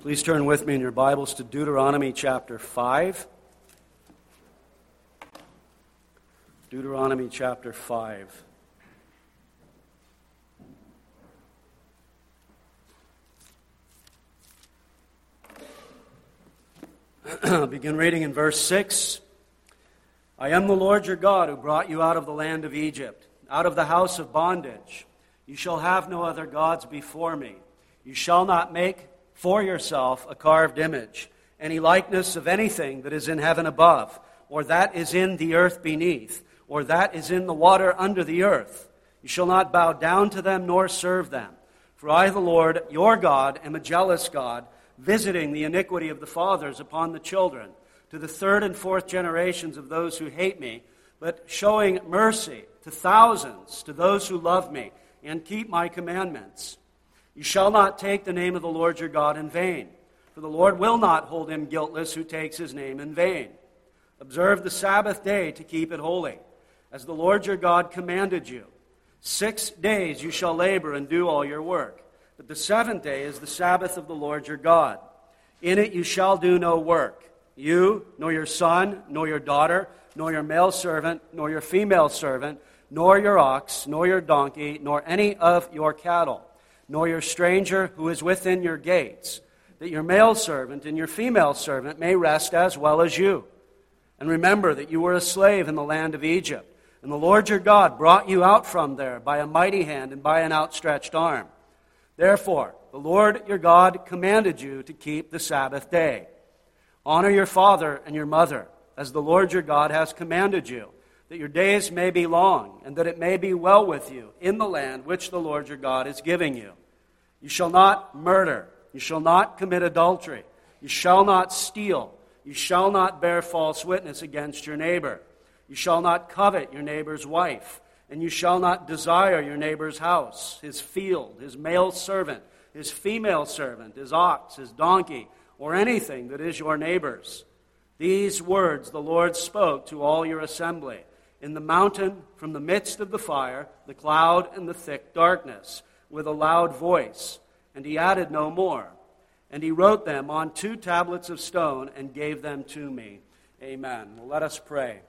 Please turn with me in your Bibles to Deuteronomy chapter 5. Deuteronomy chapter 5. I'll begin reading in verse 6. I am the Lord your God who brought you out of the land of Egypt, out of the house of bondage. You shall have no other gods before me. You shall not make for yourself a carved image, any likeness of anything that is in heaven above, or that is in the earth beneath, or that is in the water under the earth. You shall not bow down to them nor serve them. For I, the Lord, your God, am a jealous God, visiting the iniquity of the fathers upon the children, to the third and fourth generations of those who hate me, but showing mercy to thousands, to those who love me and keep my commandments. You shall not take the name of the Lord your God in vain, for the Lord will not hold him guiltless who takes his name in vain. Observe the Sabbath day to keep it holy, as the Lord your God commanded you. 6 days you shall labor and do all your work, but the seventh day is the Sabbath of the Lord your God. In it you shall do no work, you, nor your son, nor your daughter, nor your male servant, nor your female servant, nor your ox, nor your donkey, nor any of your cattle, nor your stranger who is within your gates, that your male servant and your female servant may rest as well as you. And remember that you were a slave in the land of Egypt, and the Lord your God brought you out from there by a mighty hand and by an outstretched arm. Therefore, the Lord your God commanded you to keep the Sabbath day. Honor your father and your mother, as the Lord your God has commanded you, that your days may be long, and that it may be well with you in the land which the Lord your God is giving you. You shall not murder. You shall not commit adultery. You shall not steal. You shall not bear false witness against your neighbor. You shall not covet your neighbor's wife. And you shall not desire your neighbor's house, his field, his male servant, his female servant, his ox, his donkey, or anything that is your neighbor's. These words the Lord spoke to all your assembly in the mountain from the midst of the fire, the cloud, and the thick darkness, with a loud voice. And he added no more. And he wrote them on 2 tablets of stone and gave them to me. Amen. Well, let us pray.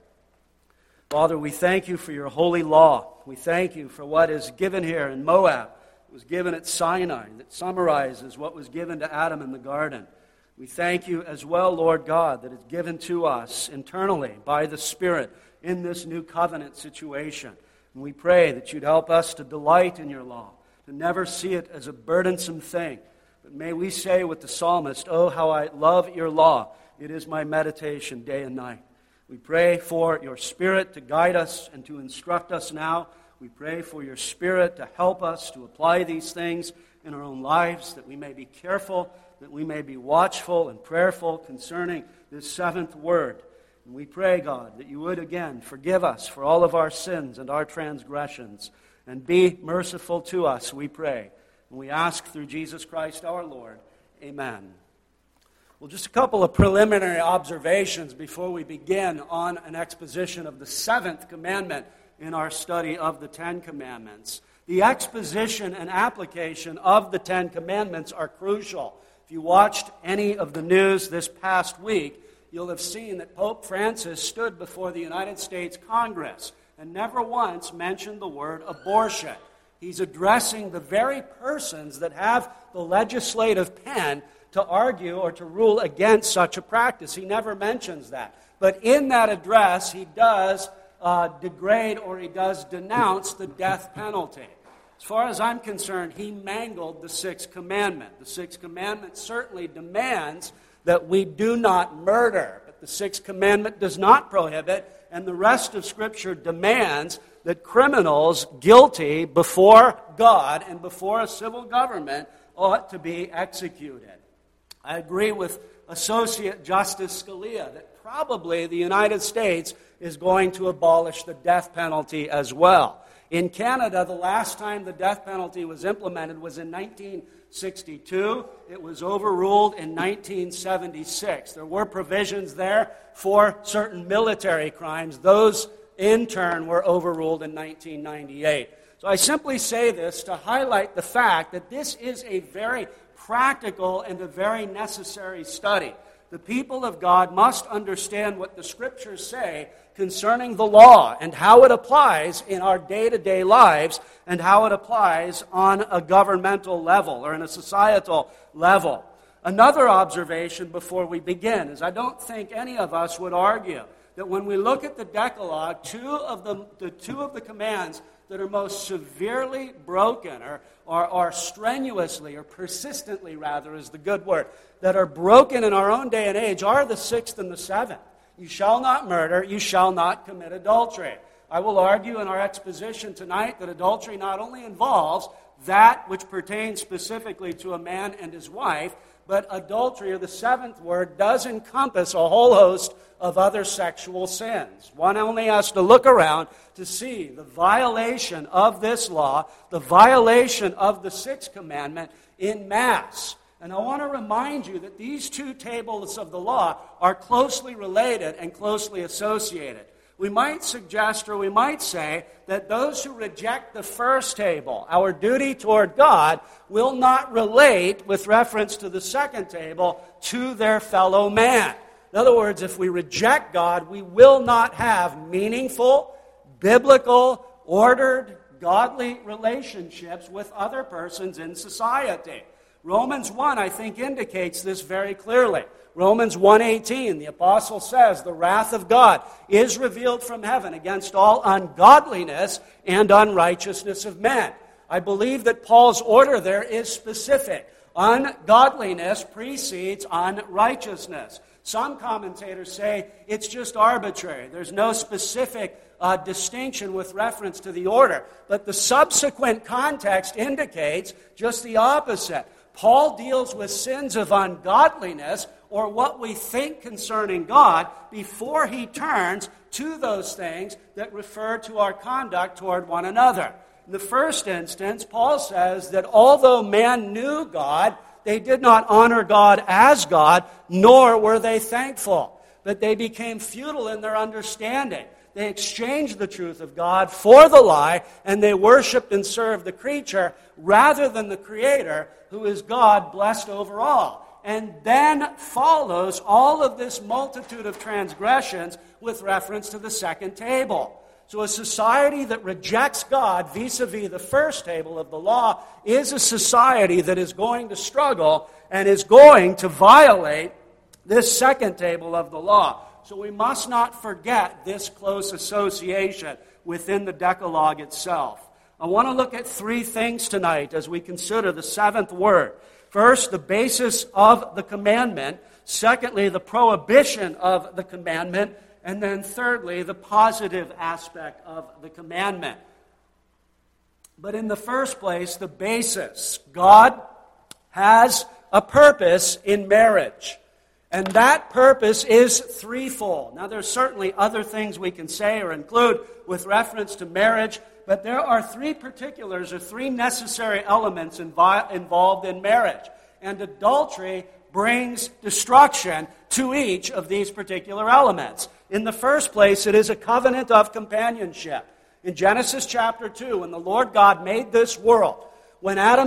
Father, we thank you for your holy law. We thank you for what is given here in Moab. It was given at Sinai that summarizes what was given to Adam in the garden. We thank you as well, Lord God, that it's given to us internally by the Spirit in this new covenant situation. And we pray that you'd help us to delight in your law, to never see it as a burdensome thing. But may we say with the psalmist, oh, how I love your law. It is my meditation day and night. We pray for your Spirit to guide us and to instruct us now. We pray for your Spirit to help us to apply these things in our own lives, that we may be careful, that we may be watchful and prayerful concerning this seventh word. And we pray, God, that you would again forgive us for all of our sins and our transgressions, and be merciful to us, we pray. And we ask through Jesus Christ our Lord. Amen. Well, just a couple of preliminary observations before we begin on an exposition of the seventh commandment in our study of the Ten Commandments. The exposition and application of the Ten Commandments are crucial. If you watched any of the news this past week, you'll have seen that Pope Francis stood before the United States Congress and never once mentioned the word abortion. He's addressing the very persons that have the legislative pen to argue or to rule against such a practice. He never mentions that. But in that address, he does degrade or he does denounce the death penalty. As far as I'm concerned, he mangled the Sixth Commandment. The Sixth Commandment certainly demands that we do not murder, but the Sixth Commandment does not prohibit, and the rest of Scripture demands that criminals guilty before God and before a civil government ought to be executed. I agree with Associate Justice Scalia that probably the United States is going to abolish the death penalty as well. In Canada, the last time the death penalty was implemented was in 1962. It was overruled in 1976. There were provisions there for certain military crimes. Those, in turn, were overruled in 1998. So I simply say this to highlight the fact that this is a very practical and a very necessary study. The people of God must understand what the Scriptures say concerning the law and how it applies in our day-to-day lives and how it applies on a governmental level or in a societal level. Another observation before we begin is I don't think any of us would argue that when we look at the Decalogue, two of the commands that are most severely broken or strenuously or persistently, rather, is the good word, that are broken in our own day and age are the 6th and the 7th. You shall not murder, you shall not commit adultery. I will argue in our exposition tonight that adultery not only involves that which pertains specifically to a man and his wife, but adultery, or the 7th word, does encompass a whole host of other sexual sins. One only has to look around to see the violation of this law, the violation of the 6th commandment in mass. And I want to remind you that these two tables of the law are closely related and closely associated. We might suggest, or we might say, that those who reject the first table, our duty toward God, will not relate with reference to the second table to their fellow man. In other words, if we reject God, we will not have meaningful, biblical, ordered, godly relationships with other persons in society. Romans 1, I think, indicates this very clearly. Romans 1:18, the apostle says, the wrath of God is revealed from heaven against all ungodliness and unrighteousness of men. I believe that Paul's order there is specific. Ungodliness precedes unrighteousness. Some commentators say it's just arbitrary. There's no specific distinction with reference to the order. But the subsequent context indicates just the opposite. Paul deals with sins of ungodliness, or what we think concerning God, before he turns to those things that refer to our conduct toward one another. In the first instance, Paul says that although man knew God, they did not honor God as God, nor were they thankful. But they became futile in their understanding. They exchanged the truth of God for the lie, and they worshiped and served the creature rather than the Creator, who is God blessed over all. And then follows all of this multitude of transgressions with reference to the second table. So a society that rejects God vis-a-vis the first table of the law is a society that is going to struggle and is going to violate this second table of the law. So we must not forget this close association within the Decalogue itself. I want to look at three things tonight as we consider the 7th word. First, the basis of the commandment. Secondly, the prohibition of the commandment. And then thirdly, the positive aspect of the commandment. But in the first place, the basis. God has a purpose in marriage. And that purpose is threefold. Now, there's certainly other things we can say or include with reference to marriage, but there are three particulars or three necessary elements involved in marriage. And adultery brings destruction to each of these particular elements. In the first place, it is a covenant of companionship. In Genesis chapter 2, when the Lord God made this world, when Adam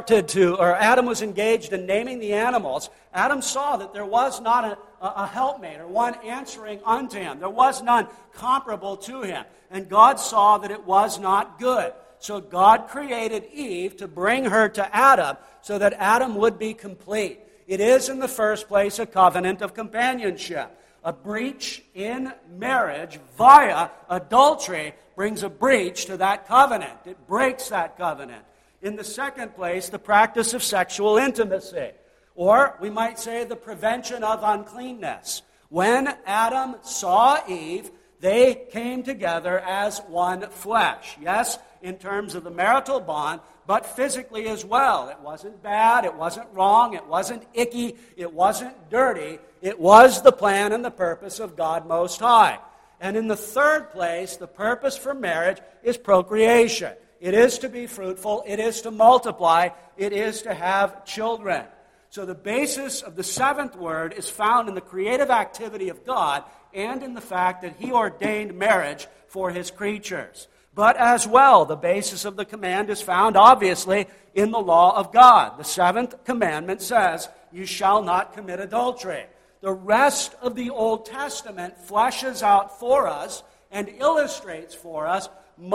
was engaged in naming the animals, Adam saw that there was not a helpmate or one answering unto him. There was none comparable to him. And God saw that it was not good. So God created Eve to bring her to Adam so that Adam would be complete. It is, in the first place, a covenant of companionship. A breach in marriage via adultery brings a breach to that covenant. It breaks that covenant. In the second place, the practice of sexual intimacy, or we might say the prevention of uncleanness. When Adam saw Eve, they came together as one flesh. Yes, in terms of the marital bond, but physically as well. It wasn't bad, it wasn't wrong, it wasn't icky, it wasn't dirty. It was the plan and the purpose of God Most High. And in the third place, the purpose for marriage is procreation. It is to be fruitful, it is to multiply, it is to have children. So the basis of the 7th word is found in the creative activity of God and in the fact that He ordained marriage for His creatures. But as well, the basis of the command is found, obviously, in the law of God. The seventh commandment says, you shall not commit adultery. The rest of the Old Testament fleshes out for us and illustrates for us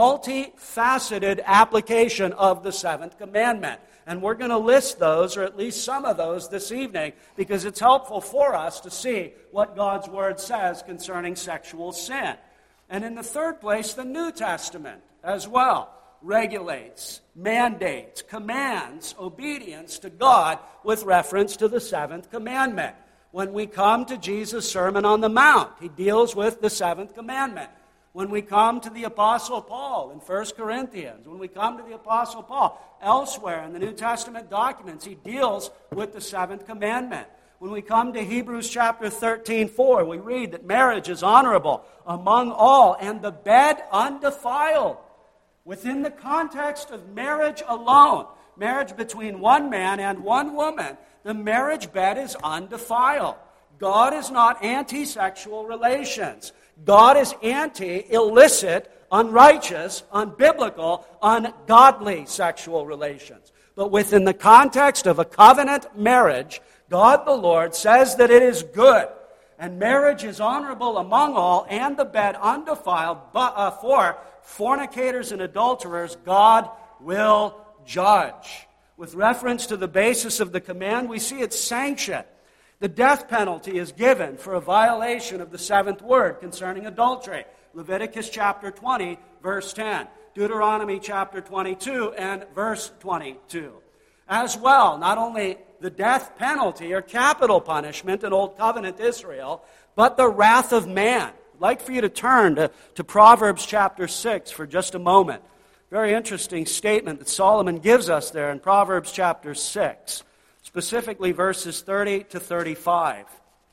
multifaceted application of the seventh commandment. And we're going to list those, or at least some of those, this evening, because it's helpful for us to see what God's Word says concerning sexual sin. And in the third place, the New Testament as well regulates, mandates, commands obedience to God with reference to the seventh commandment. When we come to Jesus' Sermon on the Mount, he deals with the seventh commandment. When we come to the Apostle Paul in 1 Corinthians, when we come to the Apostle Paul elsewhere in the New Testament documents, he deals with the seventh commandment. When we come to Hebrews chapter 13:4, we read that marriage is honorable among all, and the bed undefiled. Within the context of marriage alone, marriage between one man and one woman, the marriage bed is undefiled. God is not anti-sexual relations. God is anti-illicit, unrighteous, unbiblical, ungodly sexual relations. But within the context of a covenant marriage, God the Lord says that it is good, and marriage is honorable among all, and the bed undefiled, but for fornicators and adulterers, God will judge. With reference to the basis of the command, we see its sanction. The death penalty is given for a violation of the seventh word concerning adultery. Leviticus chapter 20, verse 10. Deuteronomy chapter 22 and verse 22. As well, not only the death penalty or capital punishment in Old Covenant Israel, but the wrath of man. I'd like for you to turn to Proverbs chapter 6 for just a moment. Very interesting statement that Solomon gives us there in Proverbs chapter 6, specifically verses 30 to 35.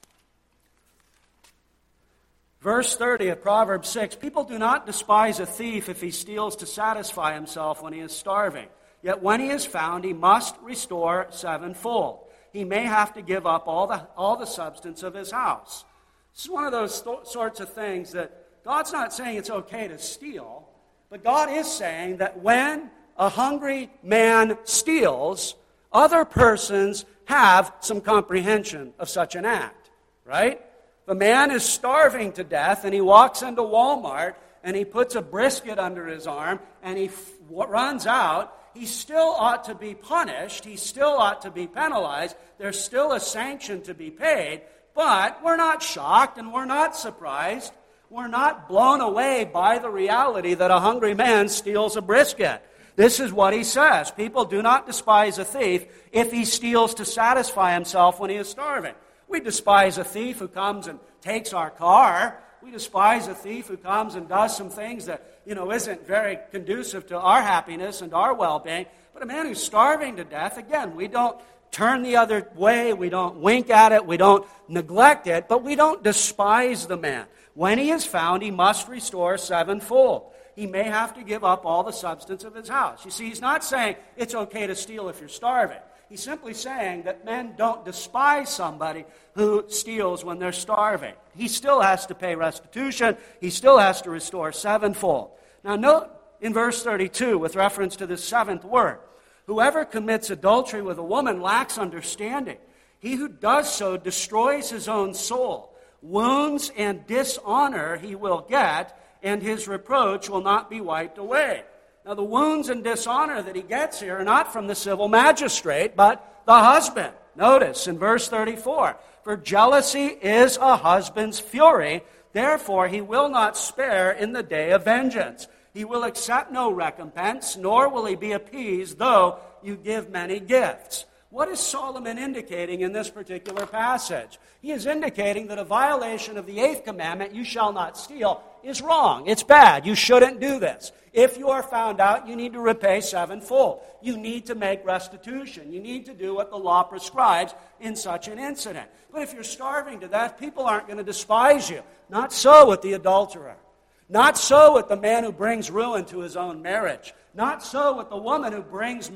Verse 30 of Proverbs 6, people do not despise a thief if he steals to satisfy himself when he is starving. Yet when he is found, he must restore sevenfold. He may have to give up all the substance of his house. This is one of those sorts of things that God's not saying it's okay to steal, but God is saying that when a hungry man steals, other persons have some comprehension of such an act, right? If a man is starving to death and he walks into Walmart and he puts a brisket under his arm and he runs out, he still ought to be punished. He still ought to be penalized. There's still a sanction to be paid. But we're not shocked and we're not surprised. We're not blown away by the reality that a hungry man steals a brisket. This is what he says. People do not despise a thief if he steals to satisfy himself when he is starving. We despise a thief who comes and takes our car. We despise a thief who comes and does some things that, isn't very conducive to our happiness and our well-being. But a man who's starving to death, again, we don't turn the other way. We don't wink at it. We don't neglect it. But we don't despise the man. When he is found, he must restore sevenfold. He may have to give up all the substance of his house. You see, he's not saying it's okay to steal if you're starving. He's simply saying that men don't despise somebody who steals when they're starving. He still has to pay restitution. He still has to restore sevenfold. Now note in verse 32, with reference to this seventh word, whoever commits adultery with a woman lacks understanding. He who does so destroys his own soul. Wounds and dishonor he will get, and his reproach will not be wiped away. Now, the wounds and dishonor that he gets here are not from the civil magistrate, but the husband. Notice in verse 34, for jealousy is a husband's fury, therefore he will not spare in the day of vengeance. He will accept no recompense, nor will he be appeased, though you give many gifts. What is Solomon indicating in this particular passage? He is indicating that a violation of the eighth commandment, you shall not steal, is wrong. It's bad. You shouldn't do this. If you are found out, you need to repay sevenfold. You need to make restitution. You need to do what the law prescribes in such an incident. But if you're starving to death, people aren't going to despise you. Not so with the adulterer. Not so with the man who brings ruin to his own marriage. Not so with the woman who brings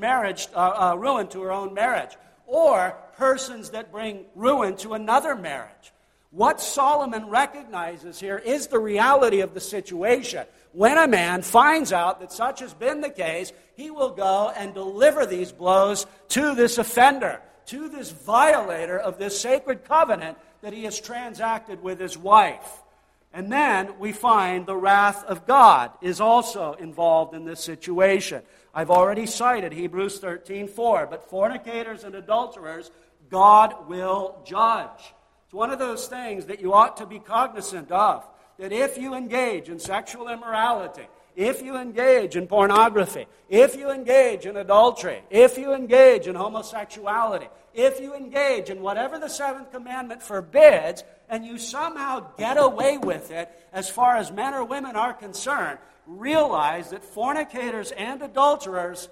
ruin to her own marriage. Or persons that bring ruin to another marriage. What Solomon recognizes here is the reality of the situation. When a man finds out that such has been the case, he will go and deliver these blows to this offender, to this violator of this sacred covenant that he has transacted with his wife. And then we find the wrath of God is also involved in this situation. I've already cited Hebrews 13:4, but fornicators and adulterers, God will judge. It's one of those things that you ought to be cognizant of, that if you engage in sexual immorality, if you engage in pornography, if you engage in adultery, if you engage in homosexuality, if you engage in whatever the seventh commandment forbids, and you somehow get away with it as far as men or women are concerned, realize that fornicators and adulterers,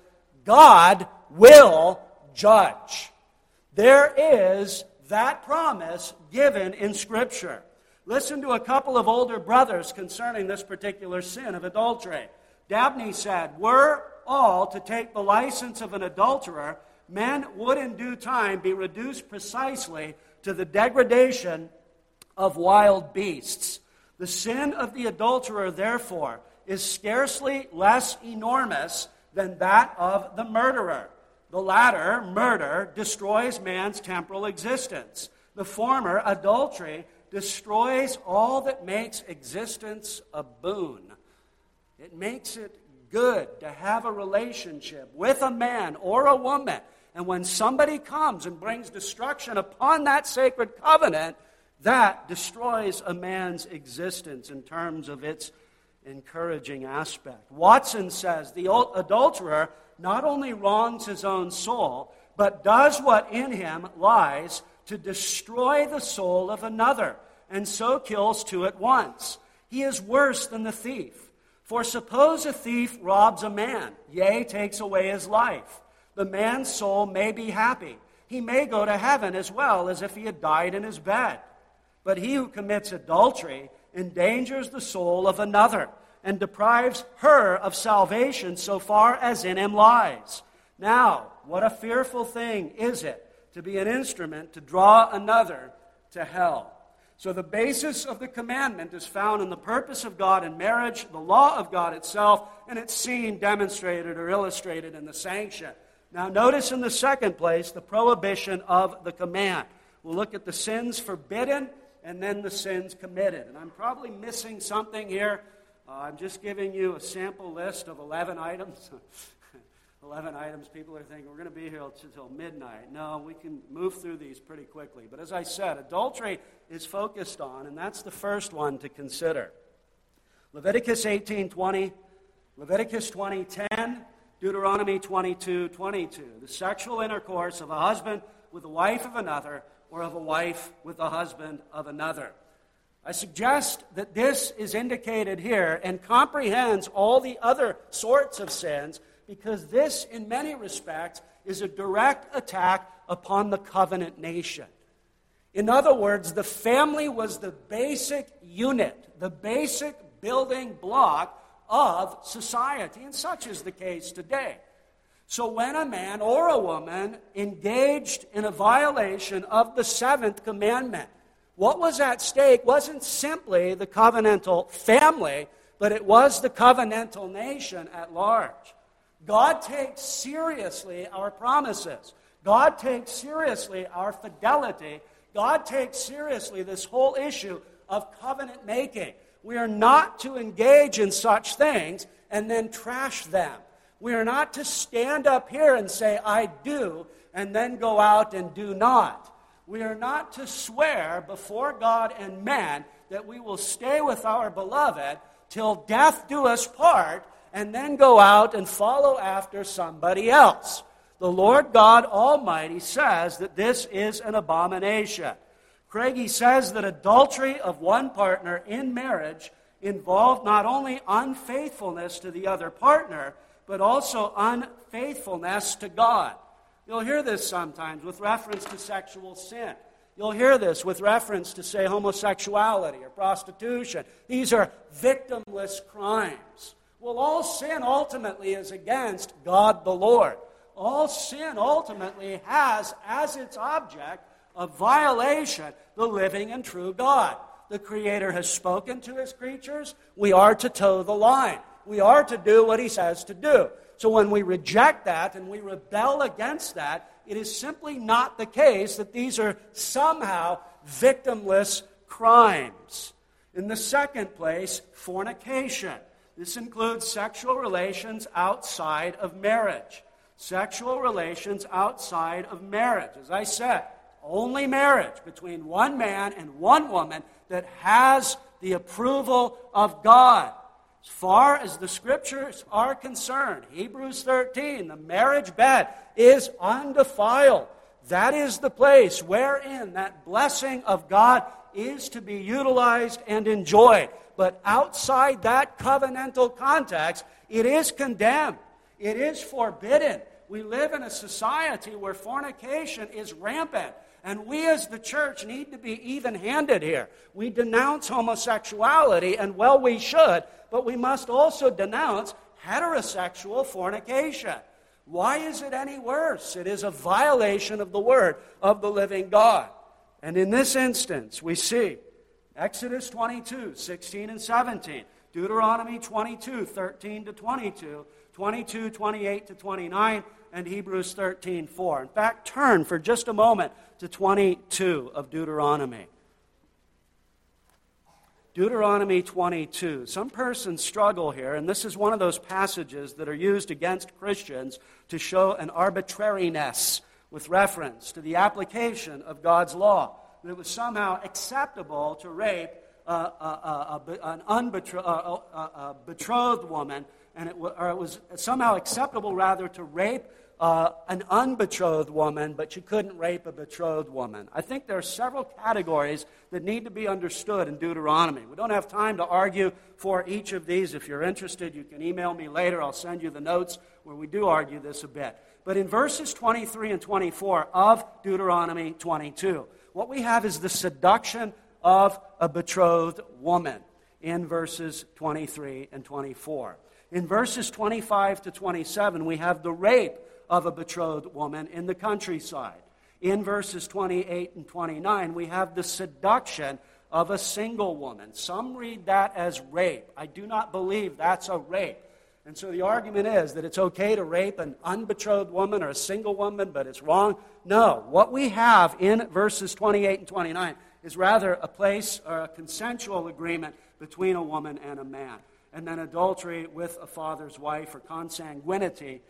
God will judge. There is that promise given in Scripture. Listen to a couple of older brothers concerning this particular sin of adultery. Dabney said, "Were all to take the license of an adulterer, men would in due time be reduced precisely to the degradation of wild beasts. The sin of the adulterer, therefore, is scarcely less enormous than that of the murderer. The latter, murder, destroys man's temporal existence. The former, adultery, destroys all that makes existence a boon. It makes it good to have a relationship with a man or a woman. And when somebody comes and brings destruction upon that sacred covenant, that destroys a man's existence in terms of its encouraging aspect." Watson says the adulterer not only wrongs his own soul, but does what in him lies to destroy the soul of another, and so kills two at once. He is worse than the thief. For suppose a thief robs a man, yea, takes away his life. The man's soul may be happy. He may go to heaven as well as if he had died in his bed. But he who commits adultery endangers the soul of another, and deprives her of salvation so far as in him lies. Now, what a fearful thing is it to be an instrument to draw another to hell. So the basis of the commandment is found in the purpose of God in marriage, the law of God itself, and it's seen, demonstrated, or illustrated in the sanction. Now notice in the second place the prohibition of the command. We'll look at the sins forbidden and then the sins committed. And I'm probably missing something here. I'm just giving you a sample list of 11 items. 11 items. People are thinking, we're going to be here until midnight. No, we can move through these pretty quickly. But as I said, adultery is focused on, and that's the first one to consider. Leviticus 18:20, Leviticus 20:10, Deuteronomy 22:22. The sexual intercourse of a husband with the wife of another, or of a wife with the husband of another. I suggest that this is indicated here and comprehends all the other sorts of sins, because this, in many respects, is a direct attack upon the covenant nation. In other words, the family was the basic unit, the basic building block of society, and such is the case today. So when a man or a woman engaged in a violation of the seventh commandment, what was at stake wasn't simply the covenantal family, but it was the covenantal nation at large. God takes seriously our promises. God takes seriously our fidelity. God takes seriously this whole issue of covenant making. We are not to engage in such things and then trash them. We are not to stand up here and say, "I do," and then go out and do not. We are not to swear before God and man that we will stay with our beloved till death do us part, and then go out and follow after somebody else. The Lord God Almighty says that this is an abomination. Craigie says that adultery of one partner in marriage involved not only unfaithfulness to the other partner, but also unfaithfulness to God. You'll hear this sometimes with reference to sexual sin. You'll hear this with reference to, say, homosexuality or prostitution. These are victimless crimes. Well, all sin ultimately is against God the Lord. All sin ultimately has as its object a violation, the living and true God. The Creator has spoken to His creatures. We are to toe the line. We are to do what He says to do. So when we reject that and we rebel against that, it is simply not the case that these are somehow victimless crimes. In the second place, fornication. This includes sexual relations outside of marriage. Sexual relations outside of marriage. As I said, only marriage between one man and one woman that has the approval of God. As far as the Scriptures are concerned, Hebrews 13, the marriage bed is undefiled. That is the place wherein that blessing of God is to be utilized and enjoyed. But outside that covenantal context, it is condemned. It is forbidden. We live in a society where fornication is rampant. And we as the church need to be even-handed here. We denounce homosexuality, and well, we should, but we must also denounce heterosexual fornication. Why is it any worse? It is a violation of the word of the living God. And in this instance, we see Exodus 22, 16 and 17, Deuteronomy 22, 13 to 22, 22, 28 to 29, and Hebrews 13, 4. In fact, turn for just a moment to 22 of Deuteronomy. Deuteronomy 22. Some persons struggle here, and this is one of those passages that are used against Christians to show an arbitrariness with reference to the application of God's law. That it was somehow acceptable to rape a betrothed woman, and it was somehow acceptable, rather, to rape an unbetrothed woman, but you couldn't rape a betrothed woman. I think there are several categories that need to be understood in Deuteronomy. We don't have time to argue for each of these. If you're interested, you can email me later. I'll send you the notes where we do argue this a bit. But in verses 23 and 24 of Deuteronomy 22, what we have is the seduction of a betrothed woman in verses 23 and 24. In verses 25 to 27, we have the rape of a betrothed woman in the countryside. In verses 28 and 29, we have the seduction of a single woman. Some read that as rape. I do not believe that's a rape. And so the argument is that it's okay to rape an unbetrothed woman or a single woman, but it's wrong. No. What we have in verses 28 and 29 is rather a place or a consensual agreement between a woman and a man. And then adultery with a father's wife, or consanguinity,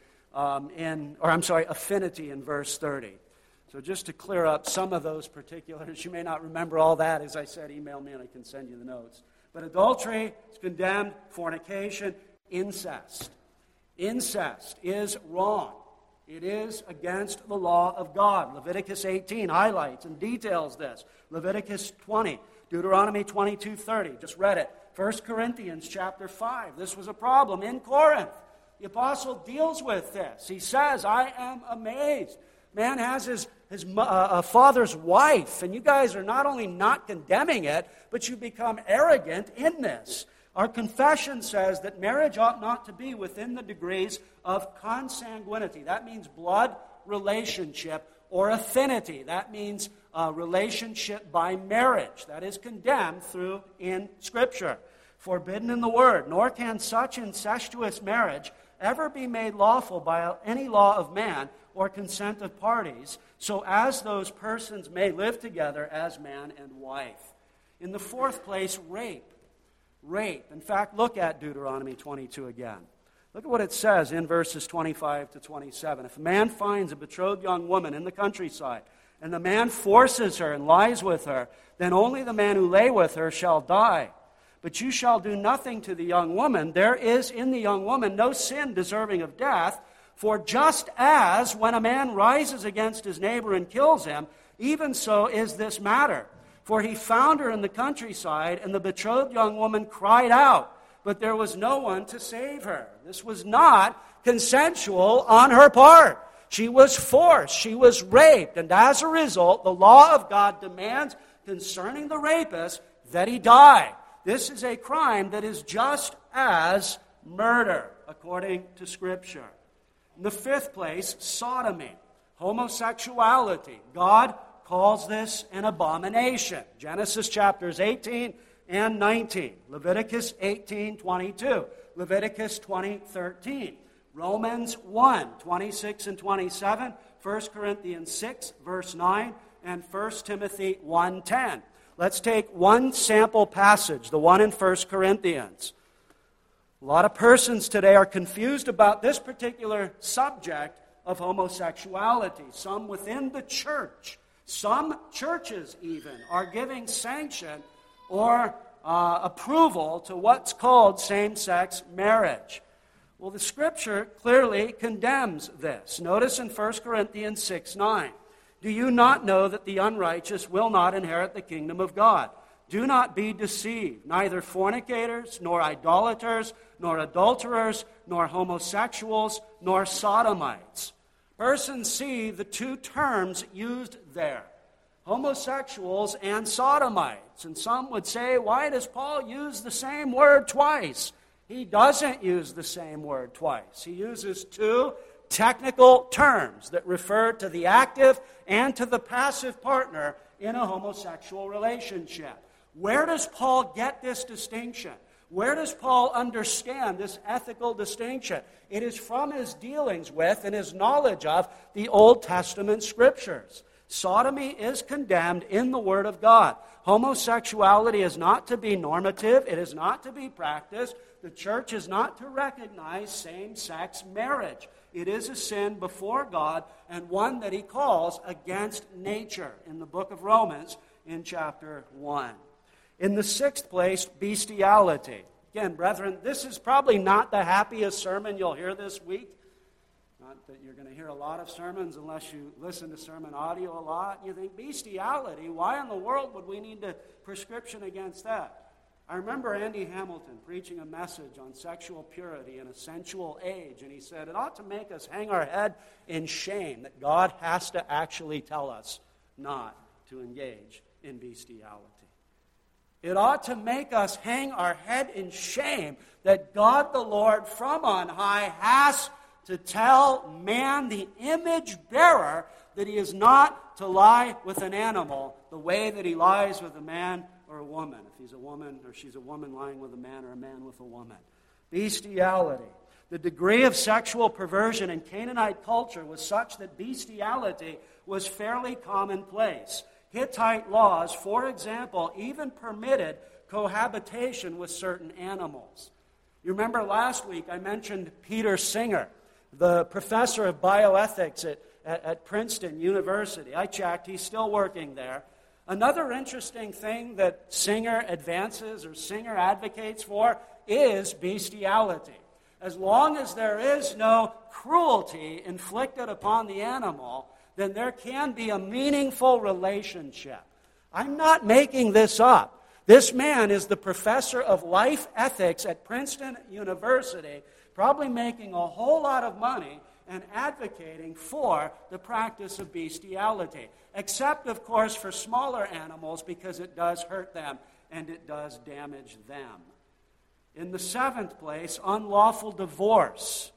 affinity in verse 30. So just to clear up some of those particulars, you may not remember all that. As I said, email me and I can send you the notes. But adultery is condemned, fornication, incest. Incest is wrong. It is against the law of God. Leviticus 18 highlights and details this. Leviticus 20, Deuteronomy 22:30, just read it. 1 Corinthians chapter 5, this was a problem in Corinth. The apostle deals with this. He says, I am amazed. Man has his father's wife, and you guys are not only not condemning it, but you become arrogant in this. Our confession says that marriage ought not to be within the degrees of consanguinity. That means blood relationship, or affinity. That means relationship by marriage. That is condemned in Scripture. Forbidden in the Word. Nor can such incestuous marriage ever be made lawful by any law of man or consent of parties, so as those persons may live together as man and wife. In the fourth place, rape. Rape. In fact, look at Deuteronomy 22 again. Look at what it says in verses 25 to 27. If a man finds a betrothed young woman in the countryside, and the man forces her and lies with her, then only the man who lay with her shall die. But you shall do nothing to the young woman. There is in the young woman no sin deserving of death, for just as when a man rises against his neighbor and kills him, even so is this matter. For he found her in the countryside, and the betrothed young woman cried out, but there was no one to save her. This was not consensual on her part. She was forced. She was raped. And as a result, the law of God demands concerning the rapist that he die. This is a crime that is just as murder, according to Scripture. In the fifth place, sodomy, homosexuality. God calls this an abomination. Genesis chapters 18 and 19. Leviticus 18:22. Leviticus 20:13. Romans 1:26 and 27. 1 Corinthians 6, verse 9. And 1 Timothy 1:10. Let's take one sample passage, the one in 1 Corinthians. A lot of persons today are confused about this particular subject of homosexuality. Some within the church, some churches even, are giving sanction or approval to what's called same-sex marriage. Well, the Scripture clearly condemns this. Notice in 1 Corinthians 6:9, "Do you not know that the unrighteous will not inherit the kingdom of God? Do not be deceived. Neither fornicators, nor idolaters, nor adulterers, nor homosexuals, nor sodomites." Persons see the two terms used there, homosexuals and sodomites. And some would say, why does Paul use the same word twice? He doesn't use the same word twice. He uses two technical terms that refer to the active and to the passive partner in a homosexual relationship. Where does Paul get this distinction? Where does Paul understand this ethical distinction? It is from his dealings with and his knowledge of the Old Testament Scriptures. Sodomy is condemned in the Word of God. Homosexuality is not to be normative. It is not to be practiced. The church is not to recognize same-sex marriage. It is a sin before God, and one that he calls against nature in the book of Romans in chapter 1. In the sixth place, bestiality. Again, brethren, this is probably not the happiest sermon you'll hear this week. Not that you're going to hear a lot of sermons unless you listen to sermon audio a lot. You think, bestiality, why in the world would we need a prescription against that? I remember Andy Hamilton preaching a message on sexual purity in a sensual age, and he said, it ought to make us hang our head in shame that God has to actually tell us not to engage in bestiality. It ought to make us hang our head in shame that God the Lord from on high has to tell man, the image bearer, that he is not to lie with an animal the way that he lies with a man or a woman, if he's a woman or she's a woman lying with a man or a man with a woman. Bestiality. The degree of sexual perversion in Canaanite culture was such that bestiality was fairly commonplace. Hittite laws, for example, even permitted cohabitation with certain animals. You remember last week I mentioned Peter Singer, the professor of bioethics at Princeton University. I checked, he's still working there. Another interesting thing that Singer advances or Singer advocates for is bestiality. As long as there is no cruelty inflicted upon the animal, then there can be a meaningful relationship. I'm not making this up. This man is the professor of life ethics at Princeton University, probably making a whole lot of money and advocating for the practice of bestiality. Except, of course, for smaller animals because it does hurt them and it does damage them. In the seventh place, unlawful divorce.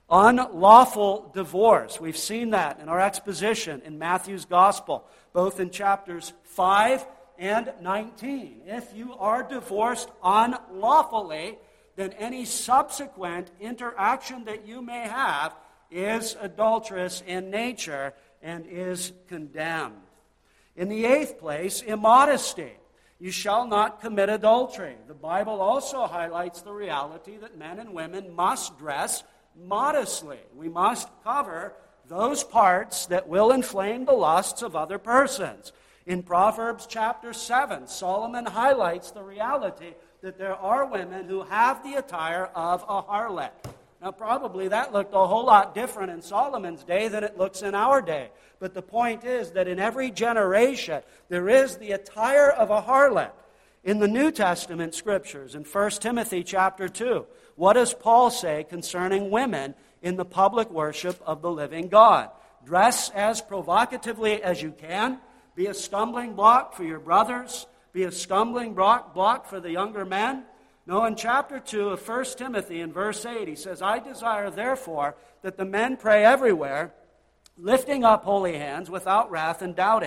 Unlawful divorce. We've seen that in our exposition in Matthew's Gospel, both in chapters 5 and 19. If you are divorced unlawfully, then any subsequent interaction that you may have is adulterous in nature and is condemned. In the eighth place, immodesty. You shall not commit adultery. The Bible also highlights the reality that men and women must dress modestly. We must cover those parts that will inflame the lusts of other persons. In Proverbs chapter 7, Solomon highlights the reality that there are women who have the attire of a harlot. Now, probably that looked a whole lot different in Solomon's day than it looks in our day. But the point is that in every generation, there is the attire of a harlot. In the New Testament Scriptures, in 1 Timothy chapter 2, what does Paul say concerning women in the public worship of the living God? Dress as provocatively as you can. Be a stumbling block for your brothers. Be a stumbling block for the younger men. No, in chapter 2 of 1 Timothy, in verse 8, he says, I desire, therefore, that the men pray everywhere, lifting up holy hands without wrath and doubting.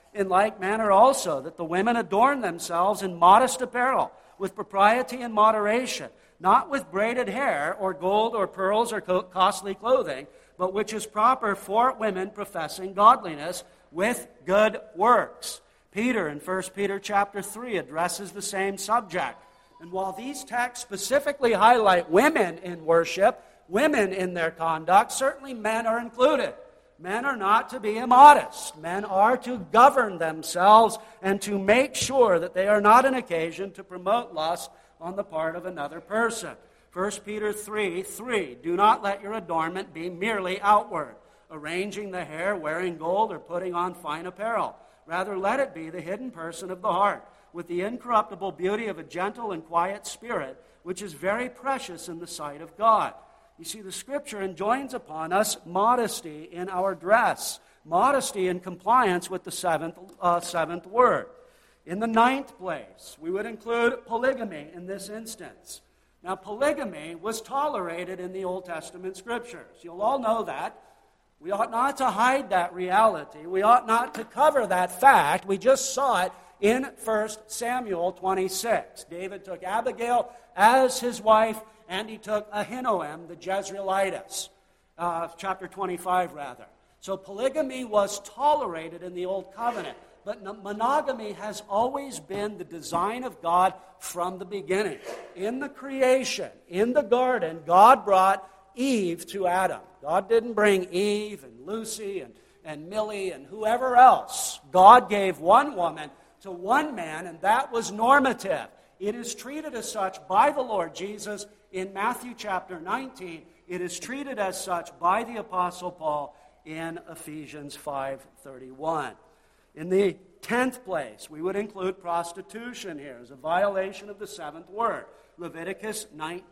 in like manner also, that the women adorn themselves in modest apparel, with propriety and moderation, not with braided hair, or gold, or pearls, or costly clothing, but which is proper for women professing godliness with good works. Peter, in 1 Peter chapter 3, addresses the same subject. And while these texts specifically highlight women in worship, women in their conduct, certainly men are included. Men are not to be immodest. Men are to govern themselves and to make sure that they are not an occasion to promote lust on the part of another person. 1 Peter 3:3, do not let your adornment be merely outward, arranging the hair, wearing gold, or putting on fine apparel. Rather, let it be the hidden person of the heart, with the incorruptible beauty of a gentle and quiet spirit, which is very precious in the sight of God. You see, the Scripture enjoins upon us modesty in our dress, modesty in compliance with the seventh word. In the ninth place, we would include polygamy in this instance. Now, polygamy was tolerated in the Old Testament Scriptures. You'll all know that. We ought not to hide that reality. We ought not to cover that fact. We just saw it in 1 Samuel 26. David took Abigail as his wife, and he took Ahinoam, the Jezreelitess. Chapter 25, rather. So polygamy was tolerated in the Old Covenant. But monogamy has always been the design of God from the beginning. In the creation, in the garden, God brought Eve to Adam. God didn't bring Eve and Lucy and Millie and whoever else. God gave one woman to one man, and that was normative. It is treated as such by the Lord Jesus in Matthew chapter 19. It is treated as such by the Apostle Paul in Ephesians 5:31. In the 10th place, we would include prostitution here as a violation of the seventh word. Leviticus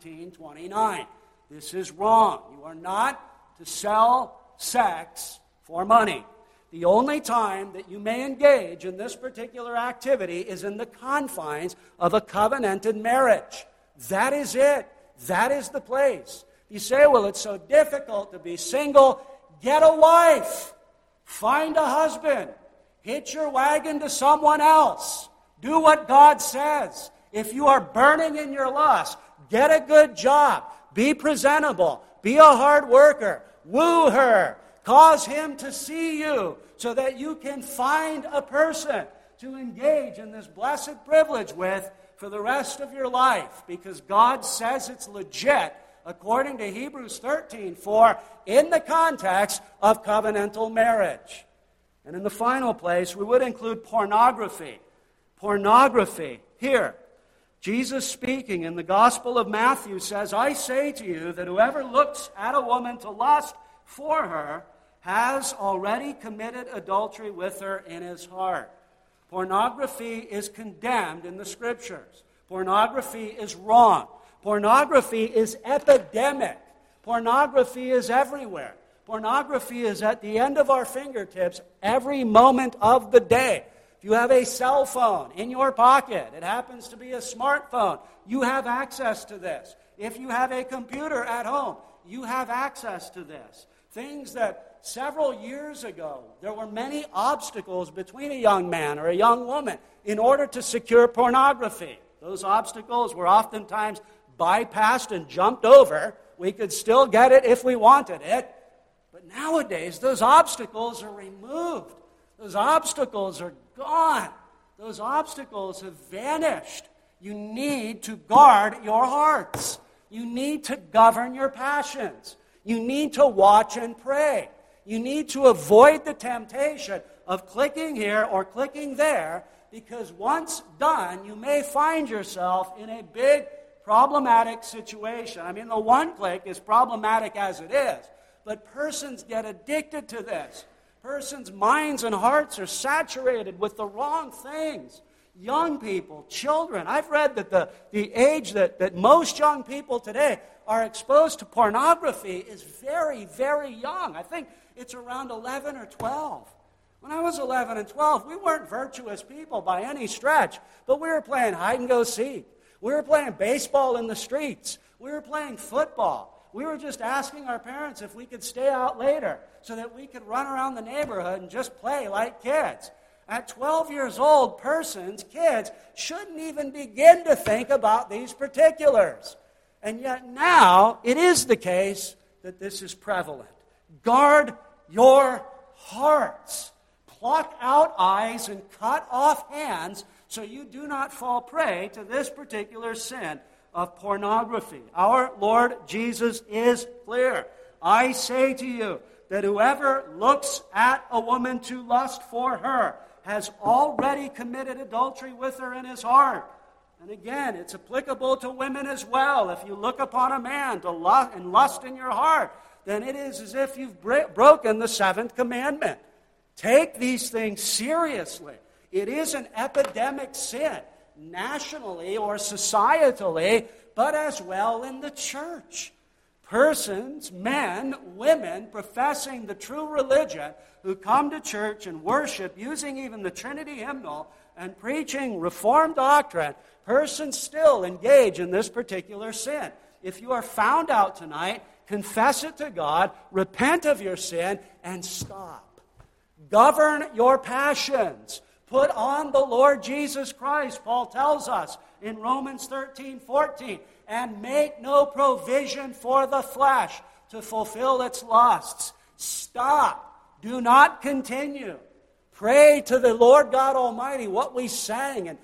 19:29. This is wrong. You are not to sell sex for money. The only time that you may engage in this particular activity is in the confines of a covenanted marriage. That is it. That is the place. You say, well, it's so difficult to be single. Get a wife. Find a husband. Hitch your wagon to someone else. Do what God says. If you are burning in your lust, get a good job. Be presentable. Be a hard worker. Woo her. Cause him to see you so that you can find a person to engage in this blessed privilege with for the rest of your life, because God says it's legit according to Hebrews 13:4 in the context of covenantal marriage. And in the final place, we would include pornography. Pornography. Here, Jesus speaking in the Gospel of Matthew says, I say to you that whoever looks at a woman to lust for her has already committed adultery with her in his heart. Pornography is condemned in the Scriptures. Pornography is wrong. Pornography is epidemic. Pornography is everywhere. Pornography is at the end of our fingertips every moment of the day. If you have a cell phone in your pocket, it happens to be a smartphone, you have access to this. If you have a computer at home, you have access to this. Things that several years ago, there were many obstacles between a young man or a young woman in order to secure pornography. Those obstacles were oftentimes bypassed and jumped over. We could still get it if we wanted it. But nowadays, those obstacles are removed. Those obstacles are gone. Those obstacles have vanished. You need to guard your hearts. You need to govern your passions. You need to watch and pray. You need to avoid the temptation of clicking here or clicking there, because once done, you may find yourself in a big problematic situation. I mean, the one click is problematic as it is, but persons get addicted to this. Persons' minds and hearts are saturated with the wrong things. Young people, children. I've read that the age that most young people today are exposed to pornography is very, very young. I think it's around 11 or 12. When I was 11 and 12, we weren't virtuous people by any stretch, but we were playing hide and go seek. We were playing baseball in the streets. We were playing football. We were just asking our parents if we could stay out later so that we could run around the neighborhood and just play like kids. At 12 years old, kids, shouldn't even begin to think about these particulars. And yet now, it is the case that this is prevalent. Guard your hearts. Pluck out eyes and cut off hands so you do not fall prey to this particular sin of pornography. Our Lord Jesus is clear. I say to you that whoever looks at a woman to lust for her has already committed adultery with her in his heart. And again, it's applicable to women as well. If you look upon a man and lust in your heart, then it is as if you've broken the seventh commandment. Take these things seriously. It is an epidemic sin, nationally or societally, but as well in the church. Persons, men, women, professing the true religion, who come to church and worship using even the Trinity hymnal and preaching Reformed doctrine, persons still engage in this particular sin. If you are found out tonight, confess it to God, repent of your sin, and stop. Govern your passions. Put on the Lord Jesus Christ, Paul tells us in Romans 13:14, and make no provision for the flesh to fulfill its lusts. Stop. Do not continue. Pray to the Lord God Almighty, what we sang in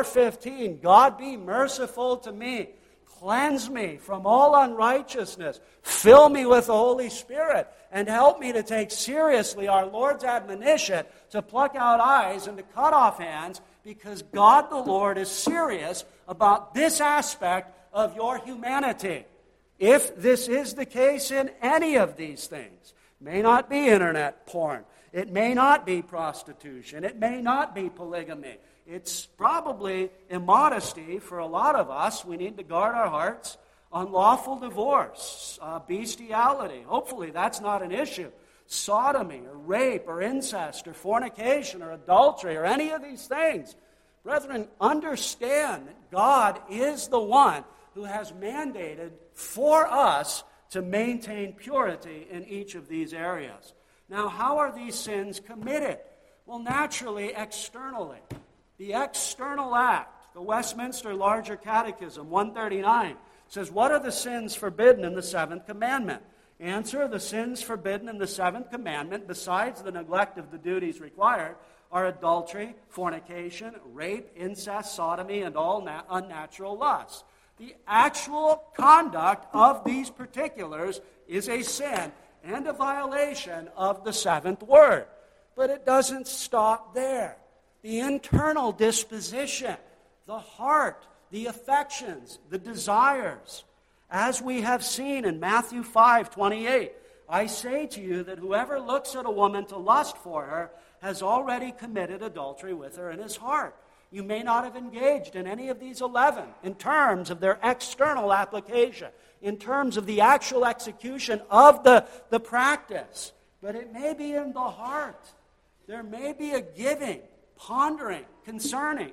4:15, God be merciful to me. Cleanse me from all unrighteousness. Fill me with the Holy Spirit. And help me to take seriously our Lord's admonition to pluck out eyes and to cut off hands, because God the Lord is serious about this aspect of your humanity. If this is the case in any of these things, it may not be internet porn, it may not be prostitution, it may not be polygamy, it's probably immodesty for a lot of us. We need to guard our hearts. Unlawful divorce, bestiality. Hopefully that's not an issue. Sodomy or rape or incest or fornication or adultery or any of these things. Brethren, understand that God is the one who has mandated for us to maintain purity in each of these areas. Now, how are these sins committed? Well, naturally, externally. The external act, the Westminster Larger Catechism, 139, says, what are the sins forbidden in the seventh commandment? Answer, the sins forbidden in the seventh commandment, besides the neglect of the duties required, are adultery, fornication, rape, incest, sodomy, and all unnatural lusts. The actual conduct of these particulars is a sin and a violation of the seventh word. But it doesn't stop there. The internal disposition, the heart, the affections, the desires. As we have seen in Matthew 5:28, I say to you that whoever looks at a woman to lust for her has already committed adultery with her in his heart. You may not have engaged in any of these 11 in terms of their external application, in terms of the actual execution of the practice, but it may be in the heart. There may be a giving, pondering, considering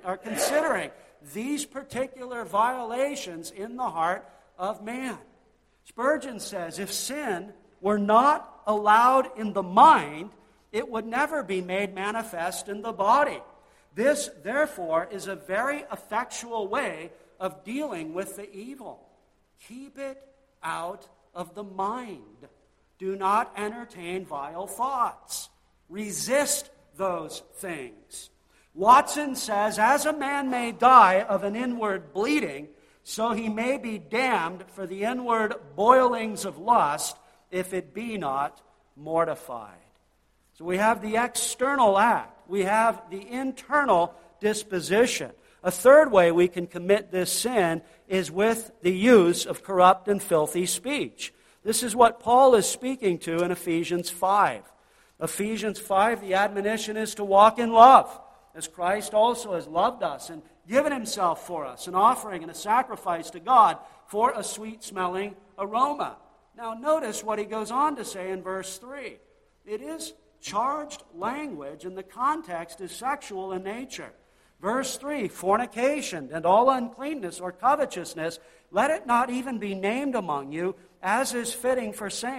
these particular violations in the heart of man. Spurgeon says, if sin were not allowed in the mind, it would never be made manifest in the body. This, therefore, is a very effectual way of dealing with the evil. Keep it out of the mind. Do not entertain vile thoughts. Resist those things. Watson says, as a man may die of an inward bleeding, so he may be damned for the inward boilings of lust, if it be not mortified. So we have the external act. We have the internal disposition. A third way we can commit this sin is with the use of corrupt and filthy speech. This is what Paul is speaking to in Ephesians 5. Ephesians 5, the admonition is to walk in love, as Christ also has loved us and given himself for us, an offering and a sacrifice to God for a sweet-smelling aroma. Now notice what he goes on to say in verse 3. It is charged language, and the context is sexual in nature. Verse 3, fornication and all uncleanness or covetousness, let it not even be named among you, as is fitting for saints.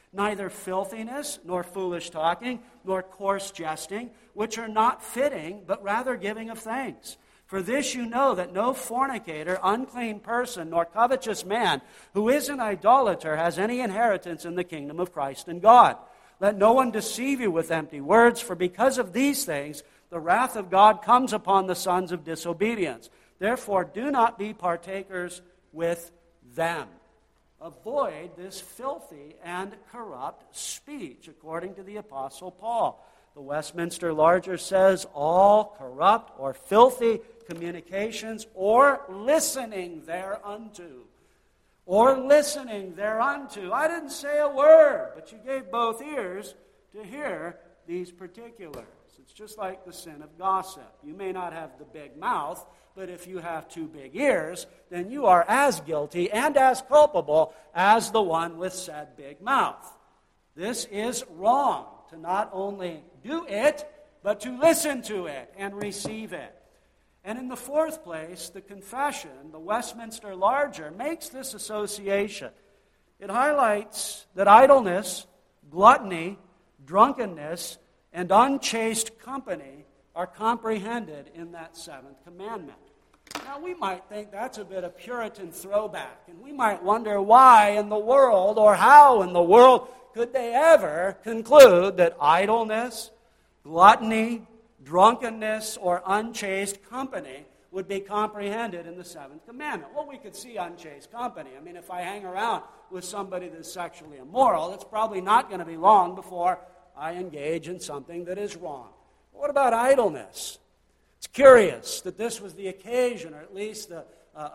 neither filthiness, nor foolish talking, nor coarse jesting, which are not fitting, but rather giving of thanks. For this you know that no fornicator, unclean person, nor covetous man who is an idolater has any inheritance in the kingdom of Christ and God. Let no one deceive you with empty words, for because of these things the wrath of God comes upon the sons of disobedience. Therefore do not be partakers with them. Avoid this filthy and corrupt speech, according to the Apostle Paul. The Westminster Larger says, all corrupt or filthy communications or listening thereunto. Or listening thereunto. I didn't say a word, but you gave both ears to hear these particulars. It's just like the sin of gossip. You may not have the big mouth, but if you have two big ears, then you are as guilty and as culpable as the one with said big mouth. This is wrong, to not only do it, but to listen to it and receive it. And in the fourth place, the confession, the Westminster Larger, makes this association. It highlights that idleness, gluttony, drunkenness, and unchaste company are comprehended in that seventh commandment. Now, we might think that's a bit of Puritan throwback, and we might wonder why in the world, or how in the world, could they ever conclude that idleness, gluttony, drunkenness, or unchaste company would be comprehended in the seventh commandment? Well, we could see unchaste company. I mean, if I hang around with somebody that's sexually immoral, it's probably not going to be long before I engage in something that is wrong. But what about idleness? It's curious that this was the occasion, or at least a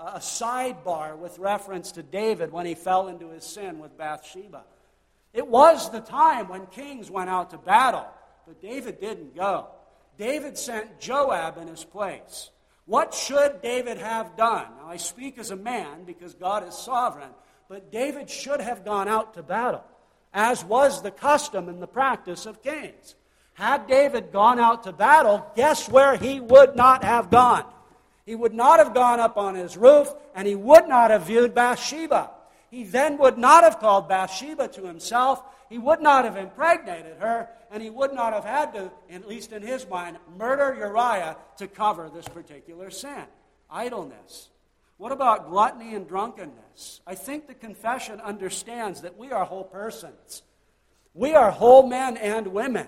sidebar with reference to David when he fell into his sin with Bathsheba. It was the time when kings went out to battle, but David didn't go. David sent Joab in his place. What should David have done? Now, I speak as a man because God is sovereign, but David should have gone out to battle, as was the custom and the practice of kings. Had David gone out to battle, guess where he would not have gone? He would not have gone up on his roof, and he would not have viewed Bathsheba. He then would not have called Bathsheba to himself. He would not have impregnated her, and he would not have had to, at least in his mind, murder Uriah to cover this particular sin. Idleness. What about gluttony and drunkenness? I think the confession understands that we are whole persons. We are whole men and women.